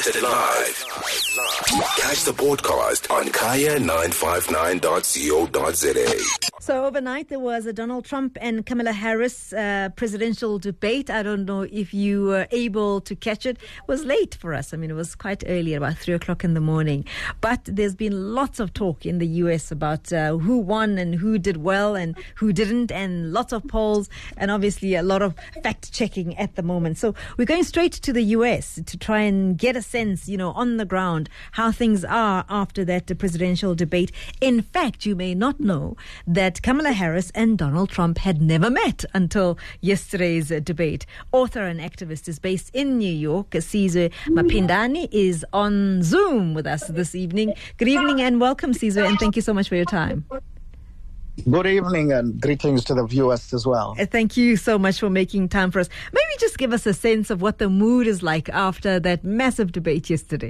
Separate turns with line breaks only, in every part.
Broadcasted live. Catch the podcast on kaya959.co.za.
So overnight there was a Donald Trump and Kamala Harris presidential debate. I don't know if you were able to catch it. It was late for us. I mean, it was quite early, about 3 o'clock in the morning. But there's been lots of talk in the US about who won and who did well and who didn't, and lots of polls and obviously a lot of fact-checking at the moment. So we're going straight to the US to try and get a sense, on the ground, how things are after that presidential debate. In fact, you may not know that Kamala Harris and Donald Trump had never met until yesterday's debate. Author and activist is based in New York. Sizwe Mapindani is on Zoom with us this evening. Good evening and welcome, Sizwe, and thank you so much for your time.
Good evening and greetings to the viewers as well.
Thank you so much for making time for us. Maybe just give us a sense of what the mood is like after that massive debate yesterday.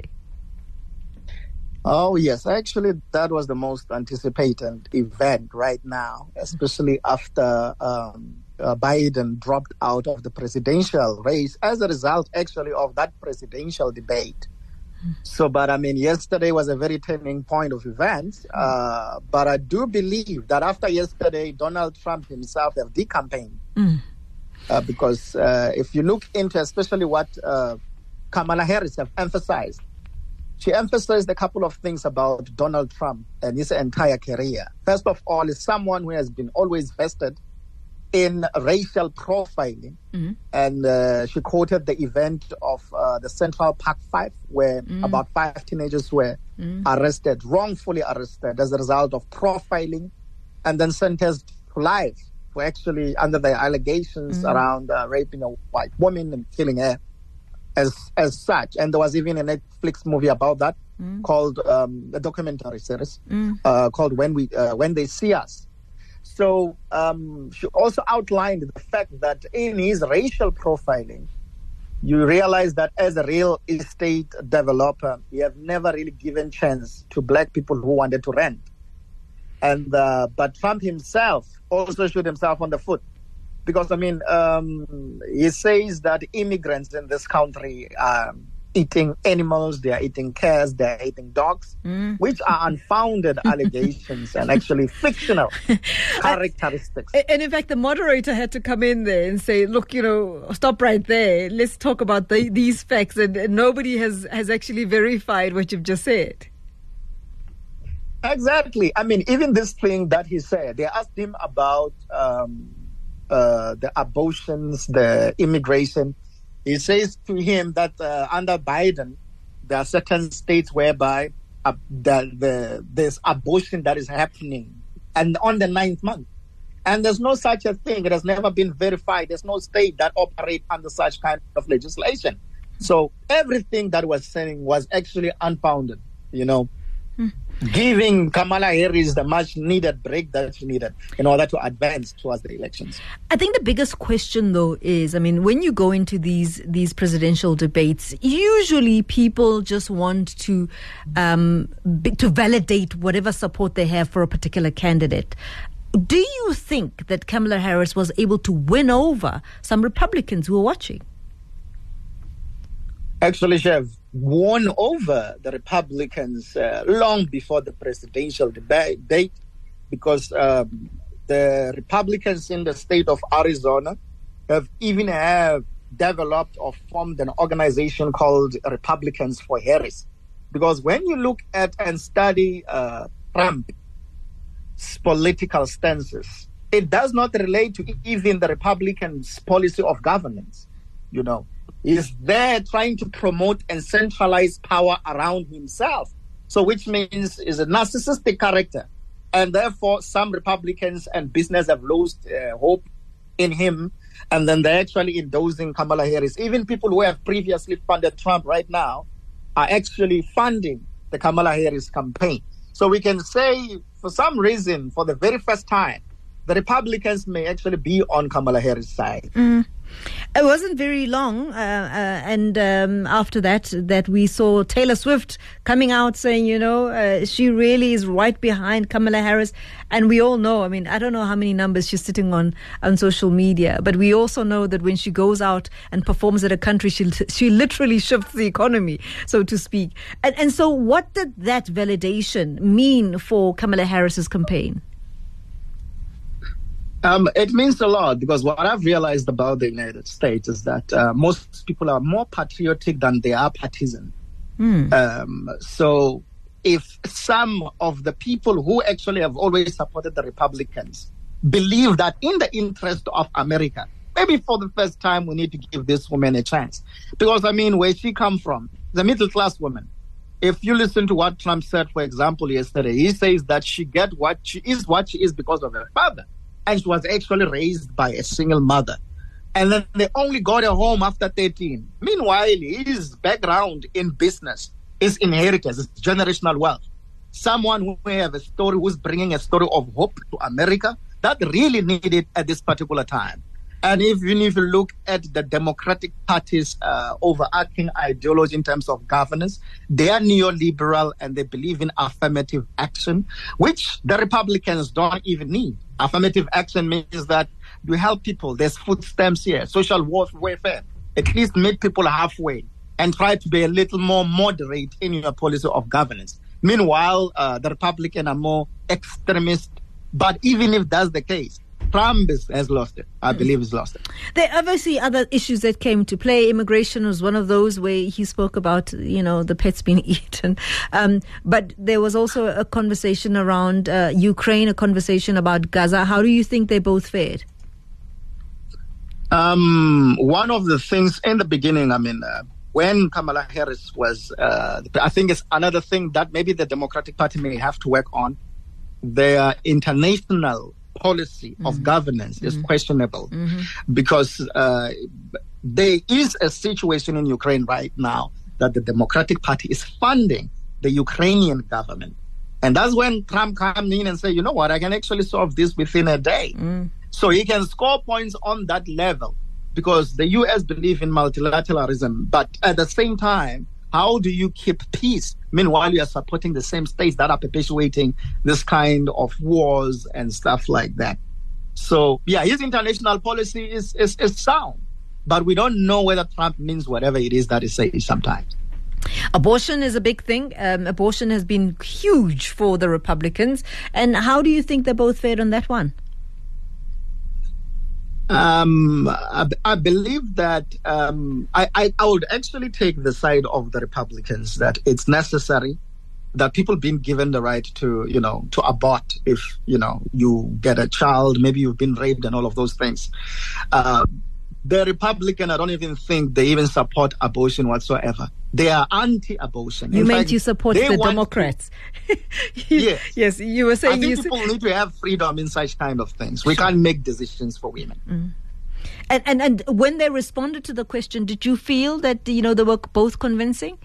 Oh, yes. Actually, that was the most anticipated event right now, especially after Biden dropped out of the presidential race as a result, actually, of that presidential debate. So, yesterday was a very turning point of events. But I do believe that after yesterday, Donald Trump himself have decampaigned. Because if you look into especially what Kamala Harris have emphasized, she emphasized a couple of things about Donald Trump and his entire career. First of all, is someone who has been always vested in racial profiling. And she quoted the event of the Central Park 5, where about 5 teenagers were arrested, wrongfully arrested as a result of profiling, and then sentenced to life for actually under the allegations around raping a white woman and killing her as such. And there was even a Netflix movie about that called a documentary series called When They See Us. So she also outlined the fact that in his racial profiling, you realize that as a real estate developer, he have never really given chance to black people who wanted to rent. And but Trump himself also shot himself on the foot. Because, he says that immigrants in this country are eating animals, they are eating cats, they are eating dogs, which are unfounded allegations and actually fictional characteristics.
And in fact, the moderator had to come in there and say, look, stop right there. Let's talk about these facts. And nobody has actually verified what you've just said.
Exactly. Even this thing that he said, they asked him about the abortions, the immigration. He says to him that under Biden, there are certain states whereby there's abortion that is happening, and on the 9th month. And there's no such a thing. It has never been verified. There's no state that operates under such kind of legislation. So everything that was saying was actually unfounded, giving Kamala Harris the much needed break that she needed in order to advance towards the elections.
I think the biggest question, though, is, when you go into these presidential debates, usually people just want to validate whatever support they have for a particular candidate. Do you think that Kamala Harris was able to win over some Republicans who were watching?
Actually, she have won over the Republicans long before the presidential debate, because the Republicans in the state of Arizona have developed or formed an organization called Republicans for Harris. Because when you look at and study Trump's political stances, it does not relate to even the Republicans' policy of governance, He's there trying to promote and centralize power around himself. So which means is a narcissistic character. And therefore, some Republicans and business have lost hope in him. And then they're actually endorsing Kamala Harris. Even people who have previously funded Trump right now are actually funding the Kamala Harris campaign. So we can say, for some reason, for the very first time, the Republicans may actually be on Kamala Harris' side.
It wasn't very long, and after that we saw Taylor Swift coming out saying, she really is right behind Kamala Harris. And we all know, I mean, I don't know how many numbers she's sitting on social media, but we also know that when she goes out and performs at a country, she literally shifts the economy, so to speak. And so what did that validation mean for Kamala Harris's campaign?
It means a lot, because what I've realized about the United States is that most people are more patriotic than they are partisan. So if some of the people who actually have always supported the Republicans believe that in the interest of America, maybe for the first time we need to give this woman a chance. Because, I mean, where she come from, the middle-class woman. If you listen to what Trump said, for example, yesterday, he says that she is because of her father. And she was actually raised by a single mother. And then they only got her home after 13. Meanwhile, his background in business is inheritance, it's generational wealth. Someone who may have a story, who's bringing a story of hope to America, that really needed at this particular time. And even if you look at the Democratic Party's overarching ideology in terms of governance, they are neoliberal and they believe in affirmative action, which the Republicans don't even need. Affirmative action means that you help people. There's food stamps here, social welfare. At least meet people halfway and try to be a little more moderate in your policy of governance. Meanwhile, the Republicans are more extremist. But even if that's the case, Trump has lost it. I believe he's lost it.
There are obviously other issues that came to play. Immigration was one of those where he spoke about, the pets being eaten. But there was also a conversation around Ukraine, a conversation about Gaza. How do you think they both fared?
One of the things in the beginning, when Kamala Harris was, I think it's another thing that maybe the Democratic Party may have to work on. Their international policy of governance is questionable because there is a situation in Ukraine right now that the Democratic Party is funding the Ukrainian government. And that's when Trump comes in and says, you know what, I can actually solve this within a day. So he can score points on that level because the U.S. believe in multilateralism. But at the same time, how do you keep peace? Meanwhile, you are supporting the same states that are perpetuating this kind of wars and stuff like that. So, yeah, his international policy is sound. But we don't know whether Trump means whatever it is that he says sometimes.
Abortion is a big thing. Abortion has been huge for the Republicans. And how do you think they both fared on that one?
I believe that I would actually take the side of the Republicans that it's necessary that people being given the right to, to abort if, you get a child, maybe you've been raped and all of those things. The Republican, I don't even think they even support abortion whatsoever. They are anti-abortion.
You meant you support the Democrats. Yes, you were saying...
I think people need to have freedom in such kind of things. We can't make decisions for women.
And when they responded to the question, did you feel that, they were both convincing?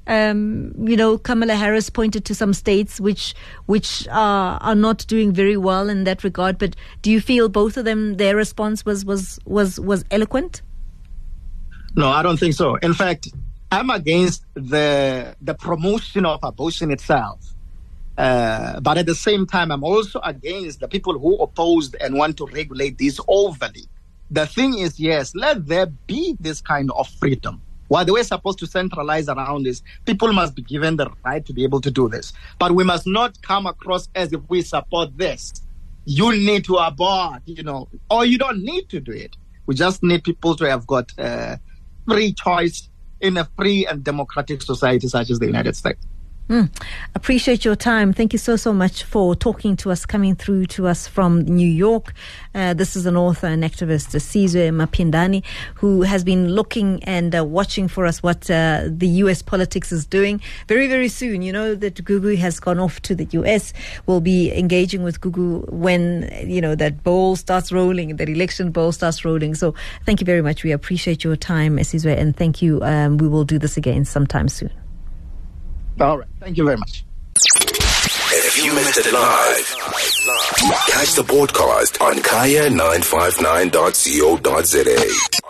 Kamala Harris pointed to some states which are not doing very well in that regard. But do you feel both of them, their response was eloquent?
No, I don't think so. In fact, I'm against the promotion of abortion itself. But at the same time, I'm also against the people who opposed and want to regulate this overly. The thing is, yes, let there be this kind of freedom. What we're supposed to centralize around is people must be given the right to be able to do this. But we must not come across as if we support this. You need to abort, or you don't need to do it. We just need people to have got free choice in a free and democratic society such as the United States.
Appreciate your time. Thank you so much for talking to us, coming through to us from New York. This is an author and activist, Sizwe Mapindani, who has been looking and watching for us what the U.S. politics is doing. Very, very soon, that Gugu has gone off to the U.S. We'll be engaging with Gugu when, that bowl starts rolling, that election bowl starts rolling. So thank you very much. We appreciate your time, Sizwe, and thank you. We will do this again sometime soon.
All right. Thank you very much.
If you missed it live, catch the podcast on kaya959.co.za.